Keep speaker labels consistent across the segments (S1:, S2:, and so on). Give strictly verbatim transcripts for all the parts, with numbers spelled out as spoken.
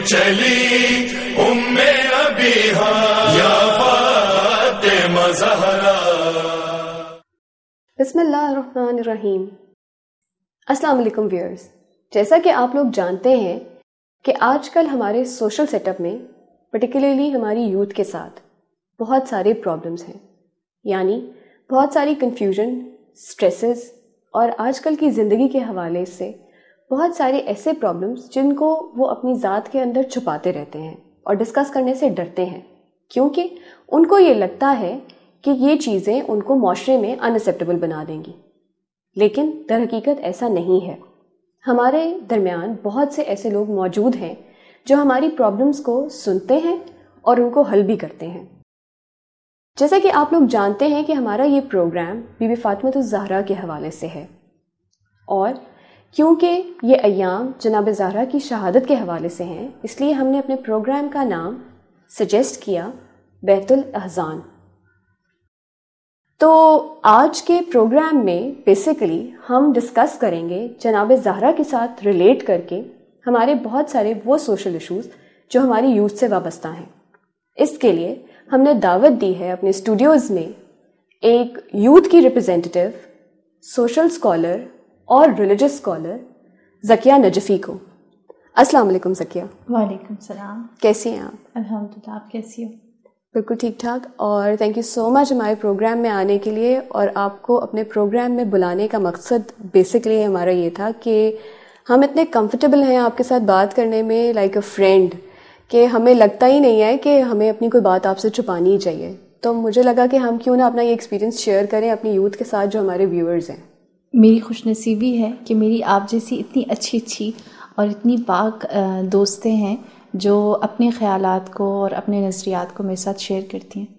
S1: چلی ام ابیہا یا فاطمہ زہرا.
S2: بسم اللہ الرحمن الرحیم. السلام علیکم ویورز. جیسا کہ آپ لوگ جانتے ہیں کہ آج کل ہمارے سوشل سیٹ اپ میں پرٹیکولرلی ہماری یوتھ کے ساتھ بہت سارے پرابلمس ہیں، یعنی بہت ساری کنفیوژن، سٹریسز اور آج کل کی زندگی کے حوالے سے بہت سارے ایسے پرابلمس جن کو وہ اپنی ذات کے اندر چھپاتے رہتے ہیں اور ڈسکس کرنے سے ڈرتے ہیں، کیونکہ ان کو یہ لگتا ہے کہ یہ چیزیں ان کو معاشرے میں ان ایکسیپٹیبل بنا دیں گی. لیکن در حقیقت ایسا نہیں ہے. ہمارے درمیان بہت سے ایسے لوگ موجود ہیں جو ہماری پرابلمس کو سنتے ہیں اور ان کو حل بھی کرتے ہیں. جیسا کہ آپ لوگ جانتے ہیں کہ ہمارا یہ پروگرام بی بی فاطمہ الزہرا کے حوالے سے ہے، اور کیونکہ یہ ایام جناب زہرا کی شہادت کے حوالے سے ہیں، اس لیے ہم نے اپنے پروگرام کا نام سجیسٹ کیا بیت الاحزان. تو آج کے پروگرام میں بیسیکلی ہم ڈسکس کریں گے جناب زہرا کے ساتھ ریلیٹ کر کے ہمارے بہت سارے وہ سوشل ایشوز جو ہماری یوتھ سے وابستہ ہیں. اس کے لیے ہم نے دعوت دی ہے اپنے اسٹوڈیوز میں ایک یوتھ کی ریپرزینٹیو، سوشل اسکالر اور ریلیجس اسکالر ذکیہ نجفی کو. السلام علیکم ذکیہ.
S3: وعلیکم السلام.
S2: کیسی ہیں آپ؟
S3: الحمدللہ، آپ کیسی ہو؟
S2: بالکل ٹھیک ٹھاک. اور تھینک یو سو مچ ہمارے پروگرام میں آنے کے لیے. اور آپ کو اپنے پروگرام میں بلانے کا مقصد بیسکلی ہمارا یہ تھا کہ ہم اتنے کمفرٹیبل ہیں آپ کے ساتھ بات کرنے میں لائک اے فرینڈ کہ ہمیں لگتا ہی نہیں ہے کہ ہمیں اپنی کوئی بات آپ سے چھپانی ہی چاہیے. تو مجھے لگا کہ ہم کیوں نہ اپنا یہ ایکسپیرینس شیئر کریں اپنی یوتھ کے ساتھ جو ہمارے ویورز ہیں.
S3: میری خوش نصیبی ہے کہ میری آپ جیسی اتنی اچھی اچھی اور اتنی پاک دوستیں ہیں جو اپنے خیالات کو اور اپنے نظریات کو میرے ساتھ شیئر کرتی ہیں.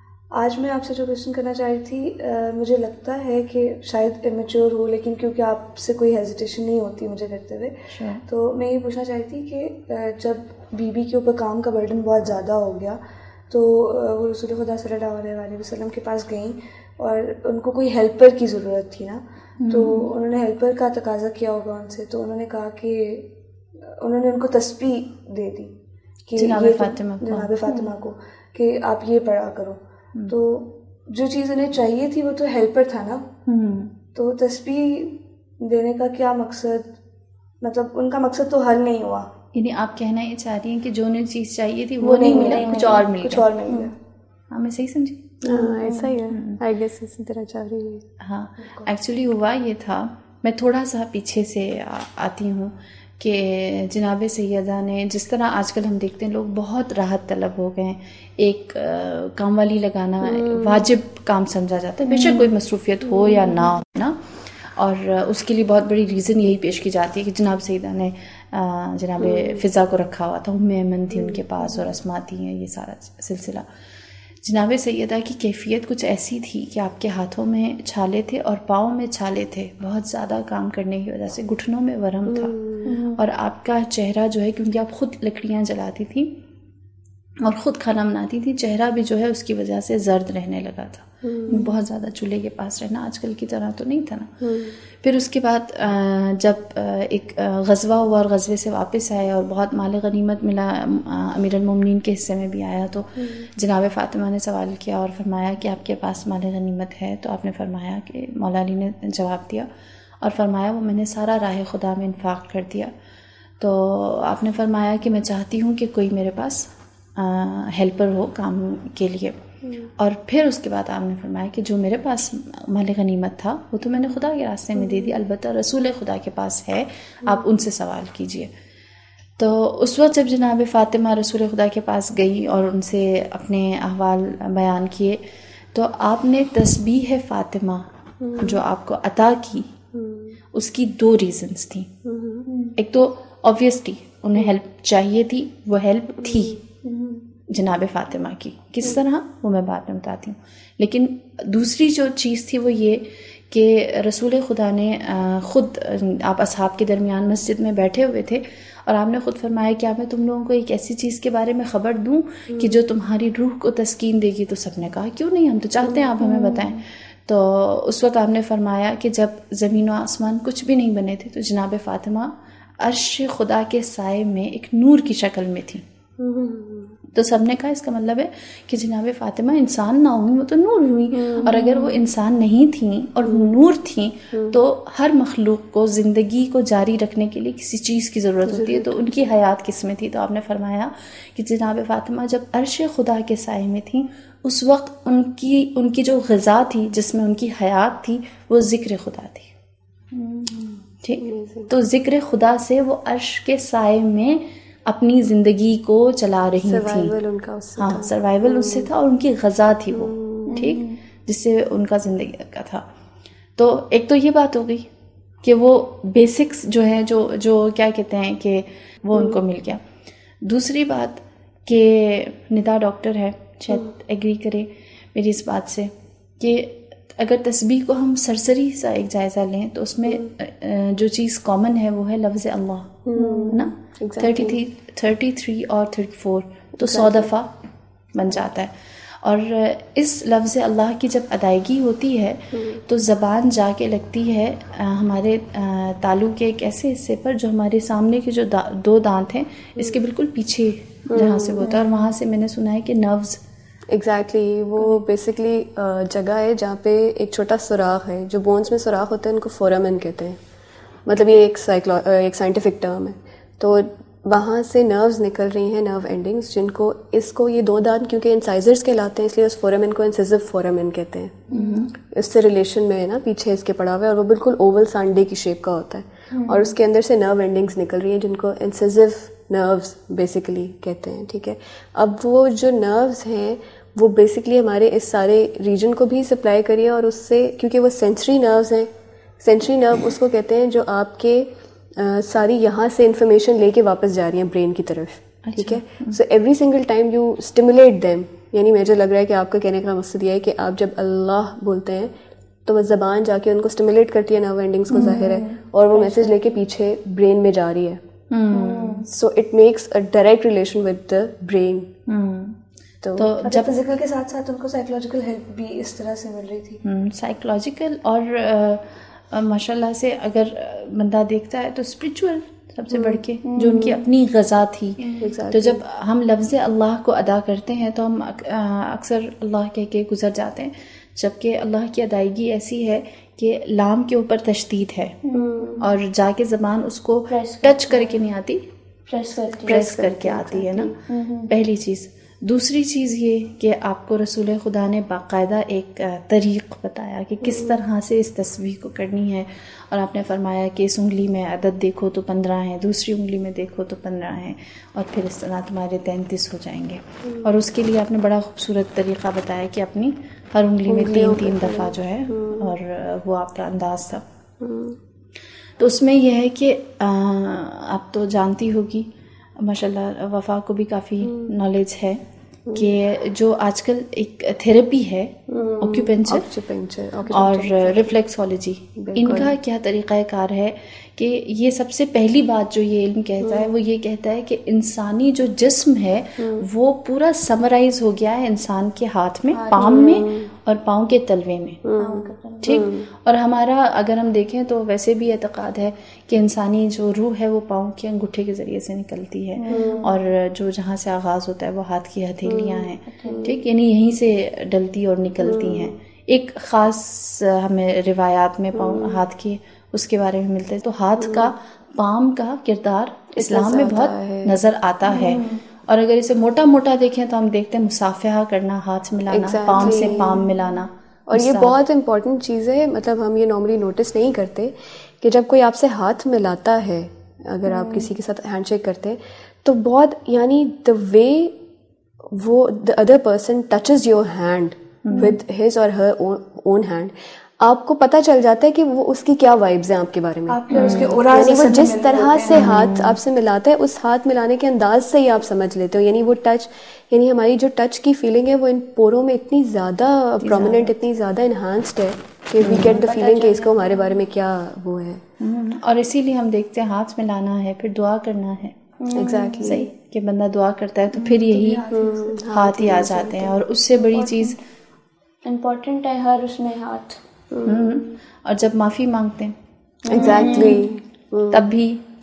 S4: آج میں آپ سے جو کوشچن کرنا چاہ رہی تھی، مجھے لگتا ہے کہ شاید امیچور ہو، لیکن کیونکہ آپ سے کوئی ہیزیٹیشن نہیں ہوتی مجھے کرتے ہوئے، تو میں یہ پوچھنا چاہتی تھی کہ جب بی بی کے اوپر کام کا برڈن بہت زیادہ ہو گیا تو وہ رسول خدا صلی اللہ علیہ وسلم کے پاس گئیں اور ان کو کوئی ہیلپر کی ضرورت تھی نا، تو انہوں نے ہیلپر کا تقاضا کیا ہوگا ان سے، تو انہوں نے کہا کہ انہوں نے ان کو تسبیح دے دی کہ
S3: جناب
S4: یہ
S3: فاطمہ
S4: جناب فاطمہ کو کہ آپ یہ پڑھا کرو. تو جو چیز انہیں چاہیے تھی وہ تو ہیلپر تھا نا، تو تسبیح دینے کا کیا مقصد، مطلب ان کا مقصد تو حل نہیں ہوا.
S3: یعنی آپ کہنا یہ چاہ رہی ہیں کہ جو انہیں چیز چاہیے تھی وہ نہیں ملا، کچھ اور مل
S4: کچھ اور مل گیا.
S3: ہاں میں صحیح سمجھی؟
S2: ہاں ایسا ہی ہے، آئی گیس اسی طرح چاہ رہی ہے.
S3: ہاں ایکچولی ہوا یہ تھا، میں تھوڑا سا پیچھے سے آتی ہوں کہ جناب سیدہ نے جس طرح آج کل ہم دیکھتے ہیں لوگ بہت راحت طلب ہو گئے ہیں، ایک کام والی لگانا واجب کام سمجھا جاتا ہے، بے شک کوئی مصروفیت ہو یا نہ ہو نا، اور اس کے لیے بہت بڑی ریزن یہی پیش کی جاتی ہے کہ جناب سیدہ نے جناب فضا کو رکھا ہوا تھا، ام ایمن تھی ان کے پاس اور اسما تھی ہیں، یہ سارا سلسلہ. جناب سیدہ کی کیفیت کچھ ایسی تھی کہ آپ کے ہاتھوں میں چھالے تھے اور پاؤں میں چھالے تھے، بہت زیادہ کام کرنے کی وجہ سے گھٹنوں میں ورم تھا، اور آپ کا چہرہ جو ہے کیونکہ آپ خود لکڑیاں جلاتی تھی اور خود کھانا بناتی تھی، چہرہ بھی جو ہے اس کی وجہ سے زرد رہنے لگا تھا، بہت زیادہ چولہے کے پاس رہنا آج کل کی طرح تو نہیں تھا نا. پھر اس کے بعد جب ایک غزوہ ہوا اور غزوے سے واپس آئے اور بہت مال غنیمت ملا، امیر المومنین کے حصے میں بھی آیا، تو جناب فاطمہ نے سوال کیا اور فرمایا کہ آپ کے پاس مال غنیمت ہے؟ تو آپ نے فرمایا کہ مولا علی نے جواب دیا اور فرمایا وہ میں نے سارا راہ خدا میں انفاق کر دیا. تو آپ نے فرمایا کہ میں چاہتی ہوں کہ کوئی میرے پاس ہیلپر ہو کام کے لیے. اور پھر اس کے بعد آپ نے فرمایا کہ جو میرے پاس مال غنیمت تھا وہ تو میں نے خدا کے راستے میں دے دی، البتہ رسول خدا کے پاس ہے، آپ ان سے سوال کیجئے. تو اس وقت جب جناب فاطمہ رسول خدا کے پاس گئی اور ان سے اپنے احوال بیان کیے، تو آپ نے تسبیح فاطمہ جو آپ کو عطا کی، اس کی دو ریزنز تھیں. ایک تو آبویسلی انہیں ہیلپ چاہیے تھی، وہ ہیلپ تھی جناب فاطمہ کی، کس طرح وہ میں بعد میں بتاتی ہوں. لیکن دوسری جو چیز تھی وہ یہ کہ رسول خدا نے خود، آپ اصحاب کے درمیان مسجد میں بیٹھے ہوئے تھے اور آپ نے خود فرمایا کہ میں تم لوگوں کو ایک ایسی چیز کے بارے میں خبر دوں کہ جو تمہاری روح کو تسکین دے گی. تو سب نے کہا کیوں نہیں، ہم تو چاہتے ہیں آپ ہمیں بتائیں. تو اس وقت آپ نے فرمایا کہ جب زمین و آسمان کچھ بھی نہیں بنے تھے تو جناب فاطمہ عرش خدا کے سائے میں ایک نور کی شکل میں تھی. تو سب نے کہا اس کا مطلب ہے کہ جناب فاطمہ انسان نہ ہوئی وہ تو نور ہوئی, اور اگر وہ انسان نہیں تھیں اور نور تھیں تو ہر مخلوق کو زندگی کو جاری رکھنے کے لیے کسی چیز کی ضرورت ہوتی ہے, تو ان کی حیات کس میں تھی؟ تو آپ نے فرمایا کہ جناب فاطمہ جب عرش خدا کے سائے میں تھیں اس وقت ان کی ان کی جو غذا تھی, جس میں ان کی حیات تھی, وہ ذکر خدا تھی. ٹھیک, تو ذکر خدا سے وہ عرش کے سائے میں اپنی زندگی کو چلا رہی تھیں. ہاں, سروائیول اس سے تھا اور ان کی غذا تھی وہ, ٹھیک, جس سے ان کا زندگی کا تھا. تو ایک تو یہ بات ہو گئی کہ وہ بیسکس جو ہے جو جو کیا کہتے ہیں کہ وہ ان کو مل گیا. دوسری بات کہ ندا ڈاکٹر ہے, شاید ایگری کرے میری اس بات سے, کہ اگر تسبیح کو ہم سرسری سا ایک جائزہ لیں تو اس میں جو چیز کامن ہے وہ ہے لفظ اللہ, ہے نا, تھرٹی تھری تھرٹی تھری اور تھرٹی فور, تو سو دفعہ بن جاتا ہے. اور اس لفظ اللہ کی جب ادائیگی ہوتی ہے تو زبان جا کے لگتی ہے ہمارے تالو کے ایک ایسے حصے پر جو ہمارے سامنے کے جو دو دانت ہیں اس کے بالکل پیچھے جہاں سے ہوتا ہے, اور وہاں سے میں نے سنا ہے کہ نروز
S2: ایگزیکٹلی exactly. وہ بیسکلی جگہ ہے جہاں پہ ایک چھوٹا سوراخ ہے, جو بونس میں سوراخ ہوتا ہے ان کو فورامن کہتے ہیں, مطلب یہ ایک سائیکلو ایک سائنٹیفک ٹرم ہے. تو وہاں سے نروز نکل رہی ہیں, نرو اینڈنگس, جن کو اس کو یہ دو دانت کیونکہ انسائزرز کہلاتے ہیں اس لیے اس فورامن کو انسیزو فورامن کہتے ہیں. mm-hmm. اس سے ریلیشن میں ہے نا, پیچھے اس کے پڑا ہوا ہے, اور وہ بالکل اوول سانڈے کی شیپ کا ہوتا ہے. mm-hmm. اور اس کے اندر سے نرو اینڈنگس نکل رہی ہیں جن کو انسیزو نروز بیسیکلی کہتے ہیں. ٹھیک ہے, اب وہ جو نروز ہیں وہ بیسکلی ہمارے اس سارے ریجن کو بھی سپلائی کریے, اور اس سے کیونکہ وہ سینسری نروز ہیں, سینسری نرو اس کو کہتے ہیں جو آپ کے ساری یہاں سے انفارمیشن لے کے واپس جا رہی ہیں برین کی طرف. ٹھیک ہے, so every single time you stimulate them, یعنی مجھے لگ رہا ہے کہ آپ کا کہنے کا مقصد یہ ہے کہ آپ جب اللہ بولتے ہیں تو وہ زبان جا کے ان کو اسٹیمولیٹ کرتی ہے نرو اینڈنگس کو, ظاہر ہے, اور وہ میسج لے کے پیچھے برین میں جا رہی ہے. So it makes a direct relation with the brain.
S4: تو جب فزیکل کے ساتھ ساتھ ان کو سائیکولوجیکل ہیلپ بھی اس طرح سے مل رہی تھی.
S3: سائیکولوجیکل اور ماشاء اللہ سے اگر بندہ دیکھتا ہے تو اسپریچول سب سے بڑھ کے جو ان کی اپنی غذا تھی. تو جب ہم لفظ اللہ کو ادا کرتے ہیں تو ہم اکثر اللہ کہہ کے گزر جاتے ہیں, جبکہ اللہ کی ادائیگی ایسی ہے کہ لام کے اوپر تشدید ہے اور جا کے زبان اس کو ٹچ کر کے نہیں آتی, پریس کر کے آتی ہے نا, پہلی چیز. دوسری چیز یہ کہ آپ کو رسول خدا نے باقاعدہ ایک طریق بتایا کہ کس طرح سے اس تسبیح کو کرنی ہے, اور آپ نے فرمایا کہ اس انگلی میں عدد دیکھو تو پندرہ ہیں, دوسری انگلی میں دیکھو تو پندرہ ہیں, اور پھر اس طرح تمہارے تینتیس ہو جائیں گے. اور اس کے لیے آپ نے بڑا خوبصورت طریقہ بتایا کہ اپنی ہر انگلی میں تین تین دفعہ جو ہے, اور وہ آپ کا انداز تھا. تو اس میں یہ ہے کہ آپ تو جانتی ہوگی ماشاء اللہ, وفا کو بھی کافی نالج ہے کہ جو آج کل ایک تھیراپی ہے آکیوپنچر اور ریفلیکسولوجی, ان کا کیا طریقہ کار ہے کہ یہ سب سے پہلی بات جو یہ علم کہتا ہے وہ یہ کہتا ہے کہ انسانی جو جسم ہے وہ پورا سمرائز ہو گیا ہے انسان کے ہاتھ میں, پام میں اور پاؤں کے تلوے میں. ٹھیک, اور ہمارا اگر ہم دیکھیں تو ویسے بھی اعتقاد ہے کہ انسانی جو روح ہے وہ پاؤں کے انگوٹھے کے ذریعے سے نکلتی ہے, اور جو جہاں سے آغاز ہوتا ہے وہ ہاتھ کی ہتھیلیاں ہیں. ٹھیک, یعنی یہیں سے ڈلتی اور نکلتی ہیں. ایک خاص ہمیں روایات میں پاؤں ہاتھ کے اس کے بارے میں ملتے ہیں. تو ہاتھ کا پام کا کردار اسلام میں بہت نظر آتا ہے, اور اگر اسے موٹا موٹا دیکھیں تو ہم دیکھتے ہیں مصافحہ کرنا, ہاتھ ملانا, پام سے پام ملانا,
S2: اور یہ بہت امپورٹنٹ چیز ہے. مطلب ہم یہ نارملی نوٹس نہیں کرتے کہ جب کوئی آپ سے ہاتھ ملاتا ہے, اگر آپ کسی کے ساتھ ہینڈ شیک کرتے ہیں تو بہت یعنی دا وے وہ the other person touches your hand with his or her own hand, آپ کو پتہ چل جاتا ہے کہ وہ اس کی کیا وائبز ہیں آپ کے بارے میں. یعنی وہ جس طرح سے ہاتھ آپ سے ملاتا ہے اس ہاتھ ملانے کے انداز سے ہی آپ سمجھ لیتے ہو. یعنی وہ ٹچ, یعنی ہماری جو ٹچ کی فیلنگ ہے وہ ان پوروں میں اتنی زیادہ پرومیننٹ, اتنی زیادہ انہانسڈ ہے کہ وی گیٹ دا فیلنگ کہ اس کو ہمارے بارے میں کیا وہ ہے.
S3: اور اسی لیے ہم دیکھتے ہیں ہاتھ ملانا ہے, پھر دعا کرنا ہے.
S2: ایگزیکٹلی
S3: صحیح کہ بندہ دعا کرتا ہے تو پھر یہی ہاتھ ہی آ جاتے ہیں, اور اس سے بڑی چیز
S4: امپورٹنٹ ہے ہر اس میں ہاتھ.
S3: اور جب معافی مانگتے ہیں
S2: ایگزیکٹلی
S3: تب بھی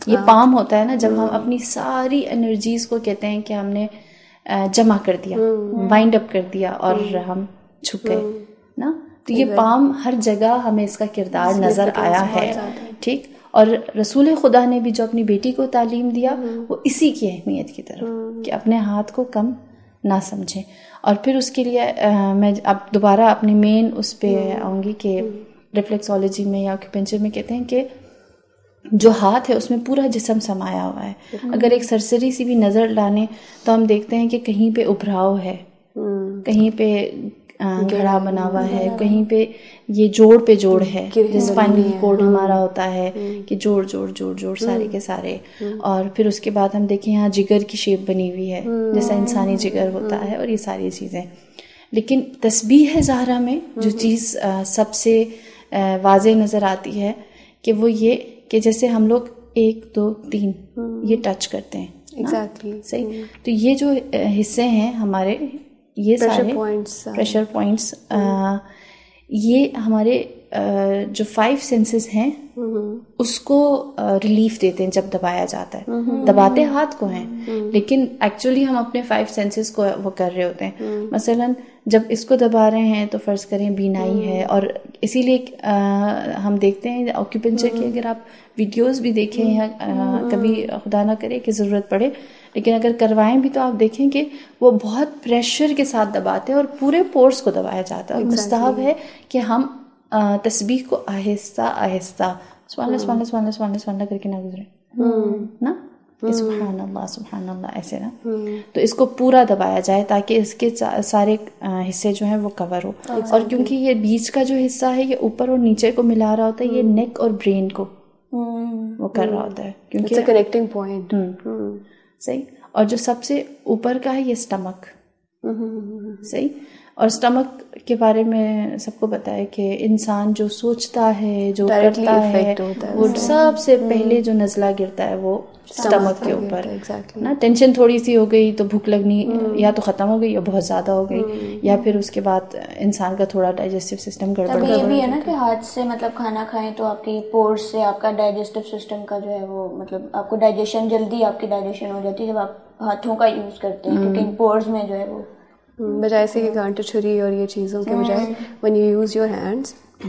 S3: یہ پام ہوتا ہے نا, جب ہم اپنی ساری انرجیز کو کہتے ہیں کہ ہم نے جمع کر دیا, وائنڈ اپ کر دیا اور ہم چھپ گئے نا, تو یہ پام ہر جگہ ہمیں اس کا کردار نظر آیا ہے. ٹھیک, اور رسول خدا نے بھی جو اپنی بیٹی کو تعلیم دیا وہ اسی کی اہمیت کی طرف, کہ اپنے ہاتھ کو کم نہ سمجھیں. اور پھر اس کے لیے میں اب دوبارہ اپنی مین اس پہ آؤں گی کہ ریفلیکسولوجی میں یا آکیوپنچر میں کہتے ہیں کہ جو ہاتھ ہے اس میں پورا جسم سمایا ہوا ہے. اگر ایک سرسری سی بھی نظر ڈالیں تو ہم دیکھتے ہیں کہ کہیں پہ ابھراؤ ہے, کہیں پہ گھڑا بنا ہوا ہے, کہیں پہ یہ جوڑ پہ جوڑ ہے, جیسے اسپائنل کورڈ ہمارا ہوتا ہے کہ جوڑ جوڑ جوڑ جوڑ سارے کے سارے. اور پھر اس کے بعد ہم دیکھیں یہاں جگر کی شیپ بنی ہوئی ہے جیسا انسانی جگر ہوتا ہے, اور یہ ساری چیزیں. لیکن تسبیح زہرا میں جو چیز سب سے واضح نظر آتی ہے کہ وہ یہ کہ جیسے ہم لوگ ایک دو تین یہ ٹچ کرتے ہیں. ایگزیکٹلی صحیح. تو یہ جو حصے ہیں ہمارے, یہ سارے پریشر پوائنٹس, یہ ہمارے جو فائیو سینسز ہیں اس کو ریلیف دیتے ہیں جب دبایا جاتا ہے. دباتے ہاتھ کو ہیں لیکن ایکچولی ہم اپنے فائیو سینسز کو وہ کر رہے ہوتے ہیں. مثلاً جب اس کو دبا رہے ہیں تو فرض کریں بینائی ہے, اور اسی لیے ہم دیکھتے ہیں آکیوپنچر کی اگر آپ ویڈیوز بھی دیکھیں یا کبھی خدا نہ کرے کہ ضرورت پڑے, لیکن اگر کروائیں بھی تو آپ دیکھیں کہ وہ بہت پریشر کے ساتھ دباتے ہیں اور پورے پورس کو دبایا جاتا ہے. اور مستحب ہے کہ ہم تسبیح کو آہستہ آہستہ سبحان اللہ سبحان اللہ سبحان اللہ سبحان اللہ سبحان اللہ کر کے نہ گزریں نا, سبحان اللہ سبحان اللہ ایسے نا, تو اس کو پورا دبایا جائے تاکہ اس کے سارے حصے جو ہیں وہ کور ہو. اور کیونکہ یہ بیچ کا جو حصہ ہے یہ اوپر اور نیچے کو ملا رہا ہوتا ہے, یہ نیک اور برین کو وہ کر رہا ہوتا ہے, کیونکہ
S2: کنیکٹنگ پوائنٹ.
S3: صحیح. اور جو سب سے اوپر کا ہے یہ اسٹمک. صحیح. اور اسٹمک کے بارے میں سب کو پتا ہے کہ انسان جو سوچتا ہے, جو کرتا ہے, وہ سب سے پہلے جو نزلہ گرتا ہے وہ اسٹمک کے اوپر نا. ٹینشن تھوڑی سی ہو گئی تو بھوک لگنی یا تو ختم ہو گئی یا بہت زیادہ ہو گئی, یا پھر اس کے بعد انسان کا تھوڑا ڈائجسٹو سسٹم گڑبڑ.
S5: یہ بھی ہے نا کہ ہاتھ سے مطلب کھانا کھائیں تو آپ کی پورس سے آپ کا ڈائجسٹو سسٹم کا جو ہے وہ مطلب آپ کو ڈائجیشن جلدی آپ کی ڈائجیشن ہو جاتی ہے جب آپ ہاتھوں کا یوز کرتے ہیں, کیونکہ ان پورس میں جو ہے وہ
S2: بجائے سے کہ کانٹے چھری اور یہ چیزوں کے بجائے when you use your hands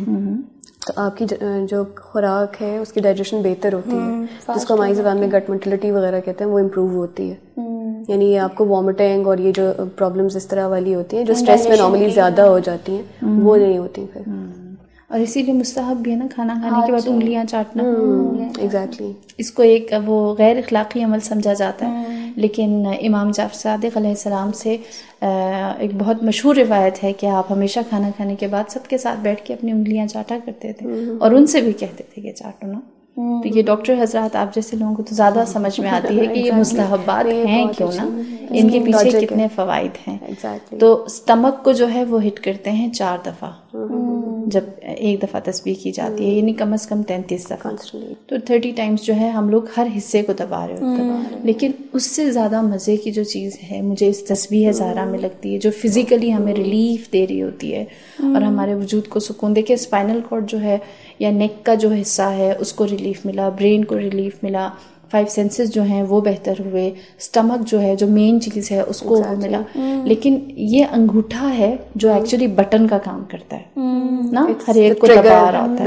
S2: تو آپ کی جو خوراک ہے اس کی ڈائجیشن بہتر ہوتی ہے, جس کو ہماری زبان میں گٹ موٹیلٹی وغیرہ کہتے ہیں, وہ امپروو ہوتی ہے. یعنی آپ کو وامٹنگ اور یہ جو پرابلمس اس طرح والی ہوتی ہیں جو اسٹریس میں نارملی زیادہ ہو جاتی ہیں وہ نہیں ہوتی پھر.
S3: اور اسی لیے مستحب بھی ہے نا کھانا کھانے کے بعد انگلیاں چاٹنا.
S2: ایگزیکٹلی.
S3: اس کو ایک وہ غیر اخلاقی عمل سمجھا جاتا ہے, لیکن امام جعفر صادق علیہ السلام سے ایک بہت مشہور روایت ہے کہ آپ ہمیشہ کھانا کھانے کے بعد سب کے ساتھ بیٹھ کے اپنی انگلیاں چاٹا کرتے تھے, اور ان سے بھی کہتے تھے کہ چاٹو نا. تو یہ ڈاکٹر حضرات آپ جیسے لوگوں کو تو زیادہ سمجھ میں آتی ہے کہ یہ مستحبات ہیں کیوں نا, ان کے پیچھے کتنے فوائد ہیں. تو اسٹمک کو جو ہے وہ ہٹ کرتے ہیں چار دفعہ جب ایک دفعہ تسبیح کی جاتی ہے, یعنی کم از کم تینتیس دفعہ. تو تھرٹی ٹائمز جو ہے ہم لوگ ہر حصے کو دبا رہے ہوتے ہیں. لیکن اس سے زیادہ مزے کی جو چیز ہے مجھے اس تسبیح زہرا میں لگتی ہے, جو فزیکلی ہمیں ریلیف دے رہی ہوتی ہے اور ہمارے وجود کو سکون. دیکھیں اسپائنل کارڈ جو ہے یا نیک کا جو حصہ ہے اس کو ریلیف ملا, برین کو ریلیف ملا, فائیو سینسز جو ہیں وہ بہتر ہوئے, اسٹمک جو ہے جو مین چیز ہے اس کو وہ ملا. لیکن یہ انگوٹھا ہے جو ایکچولی بٹن کا کام کرتا ہے نا, ہر ایک کو دبا رہا ہوتا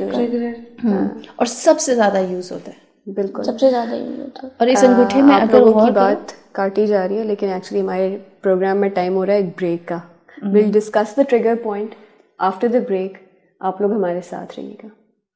S3: ہے اور سب سے زیادہ یوز ہوتا ہے.
S2: بالکل
S5: سب سے زیادہ یوز ہوتا ہے.
S3: اور اس انگوٹھے میں اگر
S2: لوگوں کی بات کاٹی جا رہی ہے, لیکن ایکچولی ہمارے پروگرام میں ٹائم ہو رہا ہے ایک بریک کا. We'll discuss the trigger point after the break. آپ لوگ ہمارے ساتھ رہیے گا.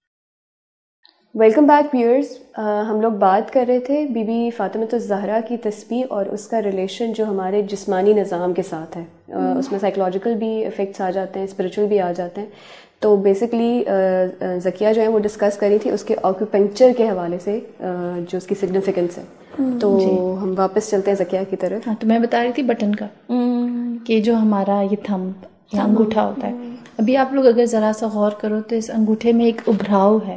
S2: Welcome back viewers. ہم لوگ بات کر رہے تھے بی بی فاطمۃ الزہرا کی تسبیح اور اس کا ریلیشن جو ہمارے جسمانی نظام کے ساتھ ہے. اس میں سائیکولوجیکل بھی افیکٹس آ جاتے ہیں, اسپریچول بھی آ جاتے ہیں. تو بیسکلی ذکیہ جو ہے وہ ڈسکس کری تھی اس کے آکیوپنکچر کے حوالے سے جو اس کی سگنیفیکنس ہے. تو ہم واپس چلتے ہیں ذکیہ کی طرف.
S3: ہاں, تو میں بتا رہی تھی بٹن کا کہ جو ہمارا یہ تھمب یا انگوٹھا ہوتا ہے, ابھی آپ لوگ اگر ذرا سا غور کرو تو اس انگوٹھے میں ایک ابھراؤ ہے,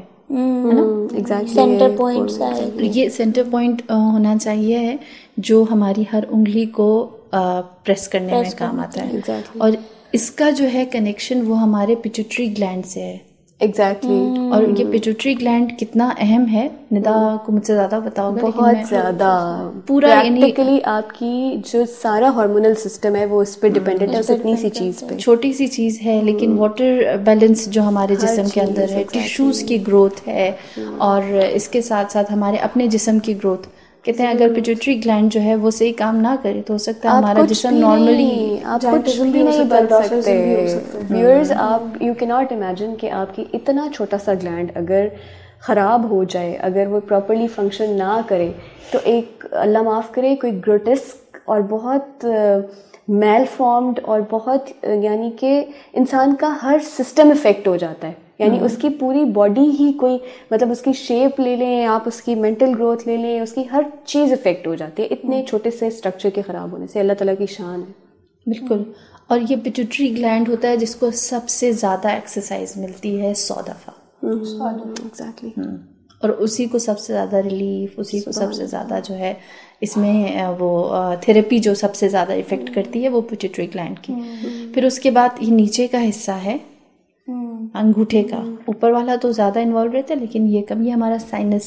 S5: سینٹر پوائنٹ.
S3: یہ سینٹر پوائنٹ ہونا چاہیے ہے جو ہماری ہر انگلی کو پریس کرنے میں کام آتا ہے. اور اس کا جو ہے کنیکشن وہ ہمارے پیٹیوٹری گلینڈ سے ہے.
S2: ایگزیکٹلی.
S3: اور یہ پیٹوٹری گلینڈ کتنا اہم ہے ندا کو مجھ سے زیادہ بتاؤ گے.
S2: بہت زیادہ
S3: پورا
S2: پریکٹیکلی آپ کی جو سارا ہارمونل سسٹم ہے وہ اس پہ ڈپینڈنٹ ہے, اس اتنی سی چیز پہ.
S3: چھوٹی سی چیز ہے لیکن واٹر بیلنس جو ہمارے جسم کے اندر ہے, ٹیشوز کی گروتھ ہے, اور اس کے ساتھ ساتھ ہمارے اپنے جسم کی گروتھ. کہتے ہیں اگر پیٹوٹری گلینڈ جو ہے وہ صحیح کام نہ کرے تو ہو سکتا ہے ہمارا جسم نارملی
S2: آپ کچھ بھی نہیں بن سکتے. ویورز, آپ یو کی ناٹ امیجن کہ آپ کی اتنا چھوٹا سا گلینڈ اگر خراب ہو جائے, اگر وہ پراپرلی فنکشن نہ کرے تو ایک اللہ معاف کرے کوئی گروٹسک اور بہت میل فارمڈ اور بہت یعنی کہ انسان کا ہر سسٹم افیکٹ ہو جاتا ہے. یعنی اس کی پوری باڈی ہی کوئی مطلب اس کی شیپ لے لیں آپ, اس کی مینٹل گروتھ لے لیں, اس کی ہر چیز افیکٹ ہو جاتی ہے اتنے چھوٹے سے اسٹرکچر کے خراب ہونے سے. اللہ تعالیٰ کی شان ہے.
S3: بالکل. اور یہ پیٹوٹری گلینڈ ہوتا ہے جس کو سب سے زیادہ ایکسرسائز ملتی ہے سو دفعہ.
S2: ایگزیکٹلی.
S3: اور اسی کو سب سے زیادہ ریلیف, اسی کو سب سے زیادہ جو ہے اس میں وہ تھراپی جو سب سے زیادہ افیکٹ کرتی ہے وہ پیٹوٹری گلینڈ کی. پھر اس کے بعد یہ نیچے کا حصہ ہے انگوٹھے کا, اوپر والا تو زیادہ انوالو رہتا ہے لیکن یہ کم, یہ ہمارا سائنس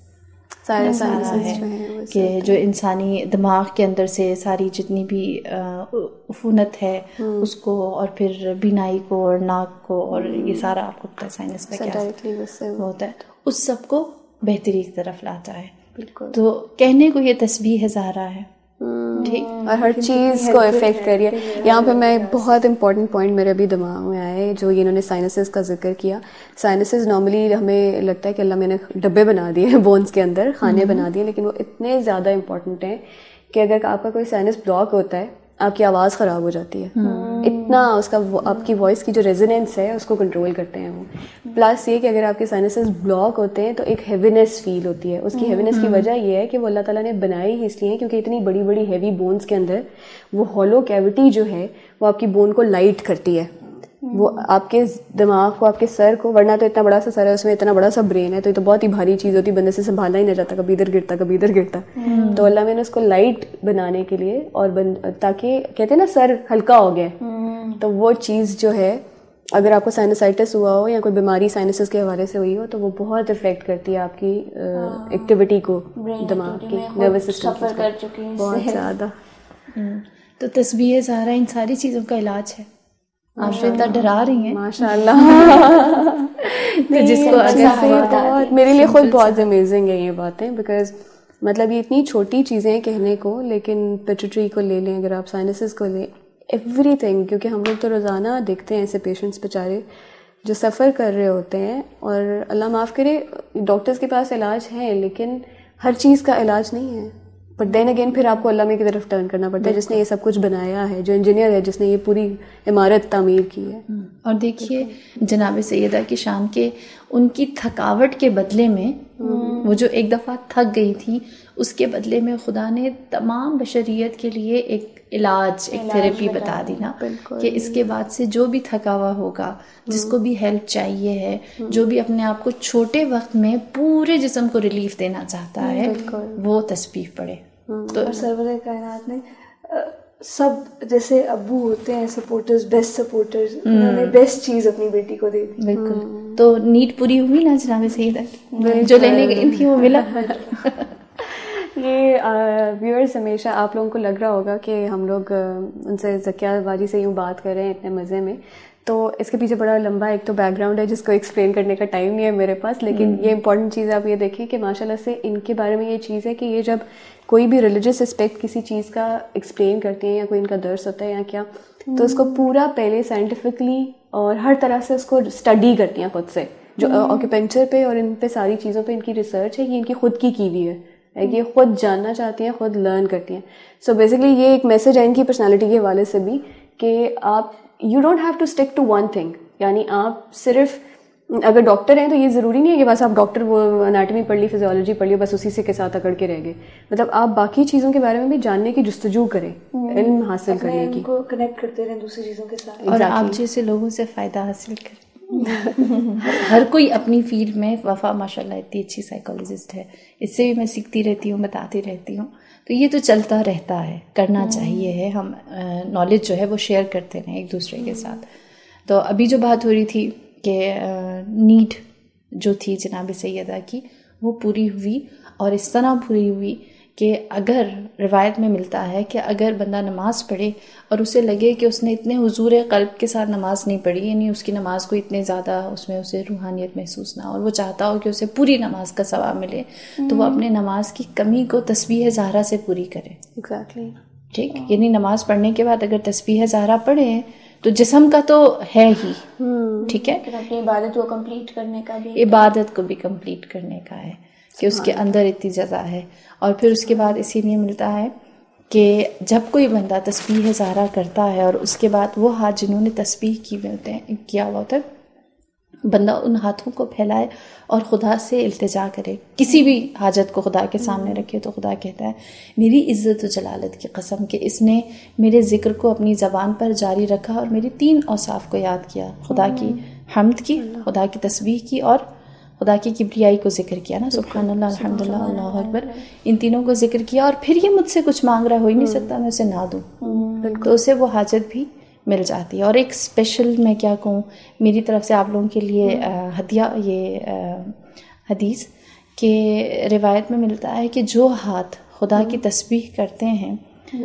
S3: ہے کہ جو انسانی دماغ کے اندر سے ساری جتنی بھی عفونت ہے اس کو, اور پھر بینائی کو اور ناک کو, اور یہ سارا آپ کو پتا ہے سائنس کا کیا ہوتا ہے, اس سب کو بہتری کی طرف لاتا ہے. بالکل. تو کہنے کو یہ تسبیح زہرا ہے ٹھیک,
S2: اور ہر چیز کو افیکٹ کریے. یہاں پہ میں بہت امپورٹنٹ پوائنٹ میرے ابھی دماغ میں آیا ہے جو انہوں نے سائنسز کا ذکر کیا. سائنسز نارملی ہمیں لگتا ہے کہ اللہ میں نے ڈبے بنا دیے ہیں بونس کے اندر, خانے بنا دیے, لیکن وہ اتنے زیادہ امپورٹنٹ ہیں کہ اگر آپ کا کوئی سائنس بلاک ہوتا ہے آپ کی آواز خراب ہو جاتی ہے. اتنا اس کا آپ کی وائس کی جو ریزونینس ہے اس کو کنٹرول کرتے ہیں وہ. پلس یہ کہ اگر آپ کے سائنسز بلاک ہوتے ہیں تو ایک ہیوینس فیل ہوتی ہے. اس کی ہیوینس کی وجہ یہ ہے کہ وہ اللہ تعالیٰ نے بنائی ہی اس لیے کیونکہ اتنی بڑی بڑی ہیوی بونس کے اندر وہ ہالو کیوٹی جو ہے وہ آپ کی بون کو لائٹ کرتی ہے, وہ آپ کے دماغ کو, آپ کے سر کو, ورنہ تو اتنا بڑا سا سر ہے, اس میں اتنا بڑا سا برین ہے, تو یہ تو بہت ہی بھاری چیز ہوتی, بندے سے سنبھالا ہی نہ جاتا, کبھی ادھر گرتا کبھی ادھر گرتا. تو اللہ میں نے اس کو لائٹ بنانے کے لیے, اور تاکہ کہتے ہیں نا سر ہلکا ہو گیا, تو وہ چیز جو ہے اگر آپ کو سائنسائٹس ہوا ہو یا کوئی بیماری سائنسز کے حوالے سے ہوئی ہو تو وہ بہت افیکٹ کرتی ہے آپ کی ایکٹیویٹی کو, دماغ کی, نروس سسٹم کی بہت زیادہ.
S3: تو تسبیح زہرا ان ساری چیزوں کا علاج ہے. آپ سے اتنا ڈرا رہی ہیں
S2: ماشاء اللہ. جس کو بہت میرے لیے خود بہت امیزنگ ہے یہ باتیں, بیکاز مطلب یہ اتنی چھوٹی چیزیں ہیں کہنے کو, لیکن پیٹوٹری کو لے لیں, اگر آپ سائنسز کو لیں, ایوری تھنگ, کیونکہ ہم لوگ تو روزانہ دیکھتے ہیں ایسے پیشنٹس بیچارے جو سفر کر رہے ہوتے ہیں, اور اللہ معاف کرے ڈاکٹرز کے پاس علاج ہے لیکن ہر چیز کا علاج نہیں ہے. بٹ دین اگین پھر آپ کو اللہ میں کی طرف ٹرن کرنا پڑتا ہے جس نے یہ سب کچھ بنایا ہے, جو انجینئر ہے, جس نے یہ پوری عمارت تعمیر کی ہے.
S3: اور دیکھیے جناب سیدہ کی شان کے ان کی تھکاوٹ کے بدلے میں, وہ جو ایک دفعہ تھک گئی تھی, اس کے بدلے میں خدا نے تمام بشریت کے لیے ایک علاج, ایک تھراپی بتا دی نا, کہ اس کے بعد سے جو بھی تھکا ہوا ہوگا, جس کو بھی ہیلپ چاہیے ہے, جو بھی اپنے آپ کو چھوٹے وقت میں پورے جسم کو ریلیف دینا چاہتا ہے, وہ تسبیح پڑھے.
S4: تو سرور کائنات نے سب جیسے ابو ہوتے ہیں سپورٹرز, بیسٹ سپورٹرز, انہوں نے بیسٹ چیز اپنی بیٹی کو دے دی.
S3: بالکل. تو نیڈ پوری ہوئی نا جناب سیدہ, جو لینے گئی تھی وہ ملا.
S2: یہ ویورز ہمیشہ آپ لوگوں کو لگ رہا ہوگا کہ ہم لوگ ان سے ذکیہ بازی سے یوں بات کر رہے ہیں اتنے مزے میں, تو اس کے پیچھے بڑا لمبا ایک تو بیک گراؤنڈ ہے جس کو ایکسپلین کرنے کا ٹائم نہیں ہے میرے پاس. لیکن یہ امپورٹنٹ چیز آپ یہ دیکھیں کہ ماشاء اللہ سے ان کے بارے میں یہ چیز ہے کہ یہ جب کوئی بھی ریلیجس اسپیکٹ کسی چیز کا ایکسپلین کرتی ہیں یا کوئی ان کا درس ہوتا ہے یا کیا, تو اس کو پورا پہلے سائنٹیفکلی اور ہر طرح سے اس کو اسٹڈی کرتی ہیں خود سے, جو آکوپنچر پہ اور ان پہ ساری چیزوں پہ ان کی ریسرچ ہے, یہ ان کی خود کی کی ہوئی ہے, یہ خود جاننا چاہتی ہیں, خود لرن کرتی ہیں. سو بیسکلی یہ ایک میسج ہے ان کی پرسنالٹی کے حوالے سے بھی کہ آپ you don't have to stick to one thing. یعنی آپ صرف اگر ڈاکٹر ہیں تو یہ ضروری نہیں ہے کہ بس آپ ڈاکٹر وہ اناٹمی پڑھ لی, فزیولوجی پڑھ لی, بس اسی سے کے ساتھ اکڑ کے رہ گئے. مطلب آپ باقی چیزوں کے بارے میں بھی جاننے کی جستجو کریں, علم حاصل کرنے کی,
S4: کو کنیکٹ کرتے رہیں دوسری چیزوں کے ساتھ,
S3: اور آپ جیسے لوگوں سے فائدہ حاصل کریں. ہر کوئی اپنی فیلڈ میں, وفا ماشاء اللہ اتنی اچھی سائیکالوجسٹ ہے, اس سے بھی میں سیکھتی رہتی ہوں, بتاتی رہتی ہوں. تو یہ تو چلتا رہتا ہے, کرنا چاہیے ہے, ہم نالج جو ہے وہ شیئر کرتے رہیں ایک دوسرے کے ساتھ. تو ابھی جو بات ہو رہی تھی کہ نیڈ جو تھی جناب سیدہ کی وہ پوری ہوئی، اور اس طرح پوری ہوئی کہ اگر روایت میں ملتا ہے کہ اگر بندہ نماز پڑھے اور اسے لگے کہ اس نے اتنے حضور قلب کے ساتھ نماز نہیں پڑھی، یعنی اس کی نماز کو اتنے زیادہ اس میں اسے روحانیت محسوس نہ، اور وہ چاہتا ہو کہ اسے پوری نماز کا ثواب ملے، تو وہ اپنے نماز کی کمی کو تسبیح زہرا سے پوری کرے.
S2: ایگزیکٹلی.
S3: ٹھیک، یعنی نماز پڑھنے کے بعد اگر تسبیح زہرا پڑھیں تو جسم کا تو ہے ہی، ٹھیک ہے،
S5: اپنی عبادت کو کمپلیٹ کرنے کا بھی،
S3: عبادت کو بھی کمپلیٹ کرنے کا ہے کہ اس کے اندر اتنی جزا ہے. اور پھر اس کے بعد اسی لیے ملتا ہے کہ جب کوئی بندہ تسبیح زہرا کرتا ہے اور اس کے بعد وہ ہاتھ جنہوں نے تسبیح کی ہوتے ہیں کیا ہوا ہوتا ہے، بندہ ان ہاتھوں کو پھیلائے اور خدا سے التجا کرے، کسی بھی حاجت کو خدا کے سامنے رکھے، تو خدا کہتا ہے میری عزت و جلالت کی قسم کہ اس نے میرے ذکر کو اپنی زبان پر جاری رکھا اور میری تین اوصاف کو یاد کیا، خدا کی حمد کی، خدا کی تسبیح کی، اور خدا کی کبریائی کو ذکر کیا نا، سبحان اللہ، الحمدللہ، اللہ اکبر، ان تینوں کو ذکر کیا. اور پھر یہ مجھ سے کچھ مانگ رہا ہو ہی نہیں سکتا میں اسے نہ دوں، تو اسے وہ حاجت بھی مل جاتی ہے. اور ایک اسپیشل میں کیا کہوں، میری طرف سے آپ لوگوں کے لیے ہدیہ یہ حدیث کہ روایت میں ملتا ہے کہ جو ہاتھ خدا کی تسبیح کرتے ہیں،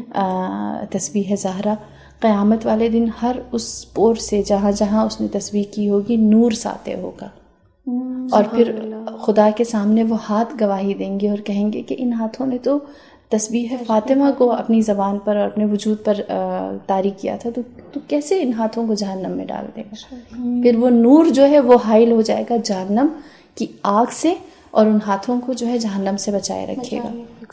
S3: تسبیح زہرا، قیامت والے دن ہر اس پور سے جہاں جہاں اس نے تسبیح کی ہوگی نور ساطع ہوگا، اور پھر خدا کے سامنے وہ ہاتھ گواہی دیں گے اور کہیں گے کہ ان ہاتھوں نے تو تسبیح فاطمہ کو اپنی زبان پر اور اپنے وجود پر طاری کیا تھا، تو تو کیسے ان ہاتھوں کو جہنم میں ڈال دے گا. پھر وہ نور جو ہے وہ حائل ہو جائے گا جہنم کی آگ سے، اور ان ہاتھوں کو جو ہے جہنم سے بچائے رکھے گا.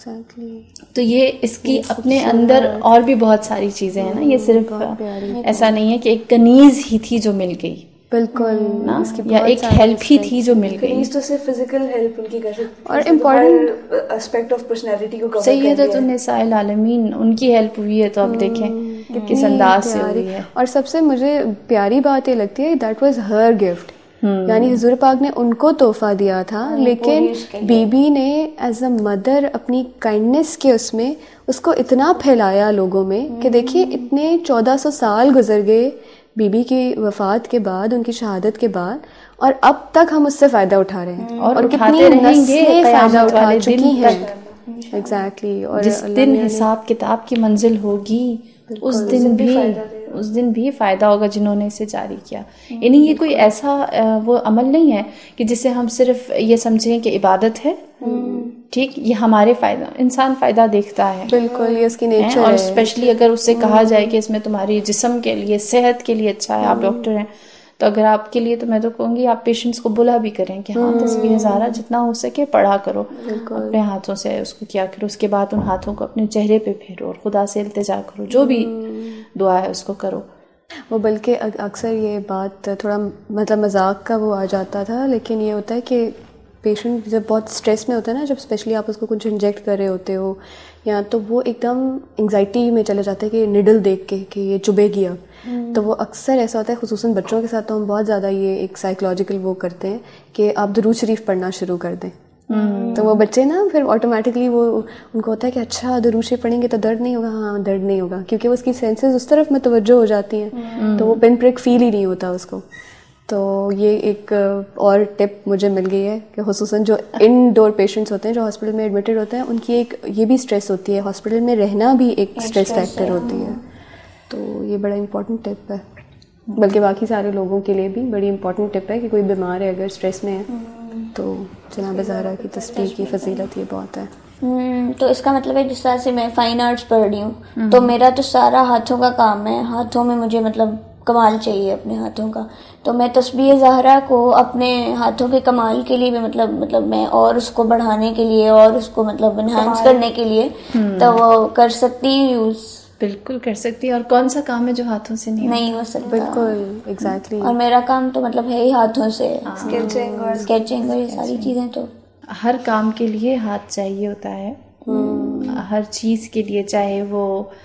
S3: تو یہ اس کی اپنے اندر اور بھی بہت ساری چیزیں ہیں نا، یہ صرف ایسا نہیں ہے کہ ایک کنیز ہی تھی جو مل گئی،
S2: بالکل،
S3: یا ایک ہیلپ ہی تھی جو مل گئی.
S4: تو صرف فزیکل ہیلپ ان کی کر سکتی،
S2: اور امپورٹنٹ
S4: اسپیکٹ آف پرسنالٹی کو کور کر
S3: سیدۃ النساء العالمین، ان کی ہیلپ ہوئی ہے، تو اب دیکھیں کس انداز سے ہوئی ہے.
S2: اور سب سے مجھے پیاری بات یہ لگتی ہے دیٹ واز ہر گفٹ، یعنی حضور پاک نے ان کو تحفہ دیا تھا، لیکن بی بی نے ایز اے مدر اپنی کائنڈنیس کے اس میں اس کو اتنا پھیلایا لوگوں میں کہ دیکھیے اتنے چودہ سو سال گزر گئے بی بی کی وفات کے بعد، ان کی شہادت کے بعد، اور اب تک ہم اس سے فائدہ اٹھا رہے ہیں، اور کتنی نسلیں فائدہ اٹھا چکی ہیں. ایگزیکٹلی. اور
S3: جس دن حساب کتاب کی منزل ہوگی اس دن بھی اس دن بھی فائدہ ہوگا جنہوں نے اسے جاری کیا. یعنی یہ کوئی ایسا وہ عمل نہیں ہے کہ جسے ہم صرف یہ سمجھیں کہ عبادت ہے، ٹھیک، یہ ہمارے فائدہ، انسان فائدہ دیکھتا ہے،
S2: بالکل، یہ اس کی نیچر ہے.
S3: اور اسپیشلی اگر اس سے کہا جائے کہ اس میں تمہاری جسم کے لیے، صحت کے لیے اچھا ہے، آپ ڈاکٹر ہیں، تو اگر آپ کے لیے، تو میں تو کہوں گی آپ پیشنٹس کو بلا بھی کریں کہ ہاں تسبیح زہرا جتنا ہو سکے پڑھا کرو، اپنے ہاتھوں سے اس کو کیا کرو، اس کے بعد ان ہاتھوں کو اپنے چہرے پہ پھیرو اور خدا سے التجا کرو، جو بھی دعا ہے اس کو کرو.
S2: وہ بلکہ اکثر یہ بات تھوڑا مطلب مذاق کا وہ آ جاتا تھا، لیکن یہ ہوتا ہے کہ پیشنٹ جب بہت اسٹریس میں ہوتا ہے نا، جب اسپیشلی آپ اس کو کچھ انجیکٹ کر رہے ہوتے ہو، یا تو وہ ایک دم انگزائٹی میں چلے جاتا ہے کہ نڈل دیکھ کے کہ یہ چبھے گی اب، تو وہ اکثر ایسا ہوتا ہے، خصوصاً بچوں کے ساتھ تو ہم بہت زیادہ یہ ایک سائیکولوجیکل وہ کرتے ہیں کہ آپ درود شریف پڑھنا شروع کر دیں. تو وہ بچے نا پھر آٹومیٹکلی وہ ان کو ہوتا ہے کہ اچھا درود شریف پڑھیں گے تو درد نہیں ہوگا، ہاں درد نہیں ہوگا، کیونکہ اس کی سینسز اس طرف میں توجہ ہو جاتی ہیں، تو وہ پن پرک فیل ہی نہیں ہوتا اس کو. تو یہ ایک اور ٹپ مجھے مل گئی ہے کہ خصوصاً جو ان ڈور پیشنٹس ہوتے ہیں جو ہاسپٹل میں ایڈمیٹڈ ہوتے ہیں، ان کی ایک یہ بھی اسٹریس ہوتی ہے، ہاسپٹل میں رہنا بھی ایک اسٹریس فیکٹر ہوتی ہے. تو یہ بڑا امپورٹنٹ ٹپ ہے، بلکہ باقی سارے لوگوں کے لیے بھی بڑی امپورٹنٹ ٹپ ہے کہ کوئی بیمار ہے اگر اسٹریس میں ہے تو جناب زہرا کی تسبیح کی فضیلت یہ بہت ہے.
S5: تو اس کا مطلب ہے جس طرح سے میں فائن آرٹس پڑھ رہی ہوں تو میرا تو سارا ہاتھوں کا کام ہے، ہاتھوں میں مجھے مطلب کمال چاہیے اپنے ہاتھوں کا، تو میں تسبیح زہرا کو اپنے ہاتھوں کے کمال کے لیے بھی مطلب مطلب میں اور اس کو بڑھانے کے لیے اور اس کو مطلب انہانس کرنے کے لیے تو وہ کر سکتی ہوں یوز. بالکل
S3: کر سکتی ہے. اور کون سا کام ہے جو ہاتھوں سے نہیں
S5: نہیں ہو سکتا؟
S2: بالکل ایگزیکٹلی.
S5: اور میرا کام تو مطلب ہے ہی ہاتھوں سے، اسکیچنگ اور اسکیچنگ اور یہ ساری چیزیں. تو
S3: ہر کام کے لیے ہاتھ چاہیے ہوتا ہے، ہر چیز کے لیے، چاہے وہ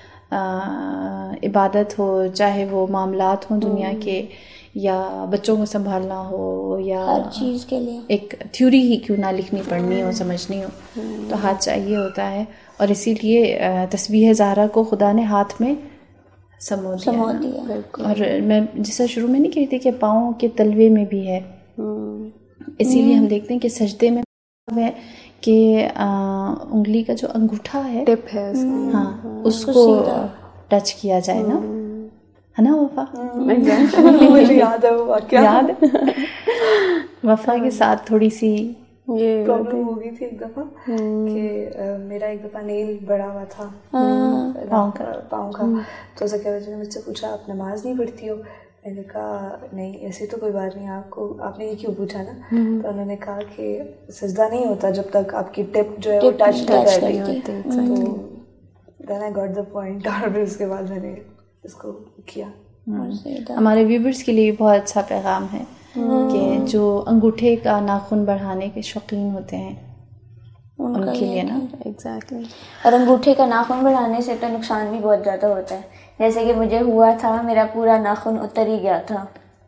S3: عبادت ہو، چاہے وہ معاملات ہوں دنیا کے، یا بچوں کو سنبھالنا ہو، یا
S5: ہر چیز کے لیے
S3: ایک تھیوری ہی کیوں نہ لکھنی پڑھنی ہو، سمجھنی ہو، تو ہاتھ چاہیے ہوتا ہے. اور اسی لیے تسبیح زہرا کو خدا نے ہاتھ میں سمودی ہے. اور میں جیسا شروع میں نہیں کہی تھی کہ پاؤں کے تلوے میں بھی ہے, اسی لیے ہم دیکھتے ہیں کہ سجدے میں ہے کہ انگلی کا جو انگوٹھا ہے ٹپ ہے ہاں اس کو ٹچ کیا جائے نا, ہے نا وفا؟
S4: مجھے یاد ہے وہ واقعہ,
S3: یاد وفا کے ساتھ تھوڑی سی
S4: یہ پرابلم ہو گئی تھی ایک دفعہ کہ میرا ایک دفعہ نیل بڑا ہوا تھا پاؤں کا, تو زکیہ باجی نے مجھ سے پوچھا آپ نماز نہیں پڑھتی ہو؟ میں نے کہا نہیں ایسی تو کوئی بات نہیں, آپ کو آپ نے یہ کیوں پوچھا نا؟ تو انہوں نے کہا کہ سجدہ نہیں ہوتا جب تک آپ کی ٹپ جو ہے وہ ٹچ نہ کرتی ہوتی. تو دین آئی گاٹ دا پوائنٹ, اور پھر اس کے بعد میں نے اس کو کیا.
S3: ہمارے ویورز کے لیے بہت اچھا پیغام ہے کہ جو انگوٹھے کا ناخن بڑھانے کے شوقین ہوتے ہیں ان کے لیے نا.
S5: ایگزیکٹلی. اور انگوٹھے کا ناخن بڑھانے سے تو نقصان بھی بہت زیادہ ہوتا ہے, جیسے کہ مجھے ہوا تھا میرا پورا ناخن اتر ہی گیا تھا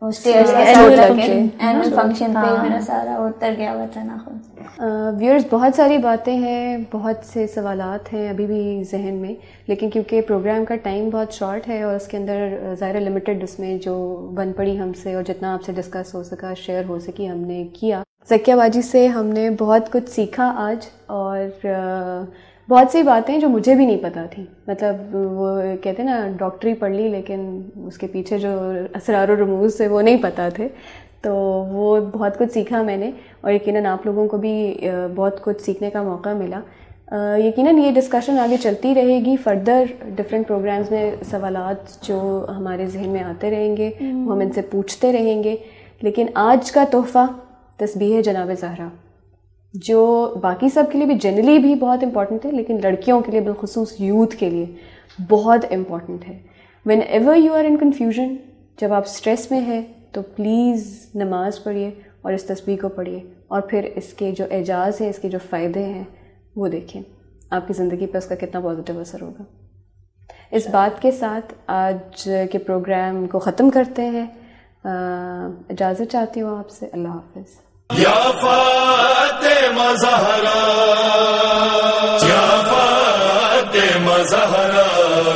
S5: اینول فنکشن پہ, میرا سارا اتر گیا ہوا تھا ناخن.
S2: ویورز بہت ساری باتیں ہیں, بہت سے سوالات ہیں ابھی بھی ذہن میں, لیکن کیونکہ پروگرام کا ٹائم بہت شارٹ ہے اور اس کے اندر ظاہر لمیٹڈ اس میں جو بن پڑی ہم سے اور جتنا آپ سے ڈسکس ہو سکا شیئر ہو سکی ہم نے کیا. زکیہ باجی سے ہم نے بہت کچھ سیکھا آج, اور بہت سی باتیں جو مجھے بھی نہیں پتہ تھیں. مطلب وہ کہتے ہیں نا ڈاکٹری پڑھ لی لیکن اس کے پیچھے جو اسرار و رموز تھے وہ نہیں پتہ تھے, تو وہ بہت کچھ سیکھا میں نے, اور یقیناً آپ لوگوں کو بھی بہت کچھ سیکھنے کا موقع ملا. یقیناً یہ ڈسکشن آگے چلتی رہے گی, فردر ڈفرینٹ پروگرامز میں سوالات جو ہمارے ذہن میں آتے رہیں گے وہ ہم ان سے پوچھتے رہیں گے. لیکن آج کا تحفہ تسبیح جناب زہرا, جو باقی سب کے لیے بھی جنرلی بھی بہت امپورٹنٹ ہے لیکن لڑکیوں کے لیے بالخصوص یوتھ کے لیے بہت امپورٹنٹ ہے. Whenever you are in confusion, جب آپ اسٹریس میں ہیں تو پلیز نماز پڑھیے اور اس تسبیح کو پڑھیے, اور پھر اس کے جو اعجاز ہیں, اس کے جو فائدے ہیں وہ دیکھیں, آپ کی زندگی پہ اس کا کتنا پازیٹیو اثر ہوگا. اس بات کے ساتھ آج کے پروگرام کو ختم کرتے ہیں. اجازت چاہتی ہوں آپ سے. اللہ حافظ.
S1: یا فاطمہ زہرا, یا فاطمہ زہرا,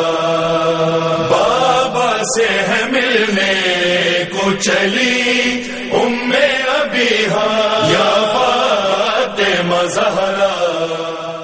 S1: بابا سے ہے ملنے کو چلی ام ابیہا, یا فاطمہ زہرا.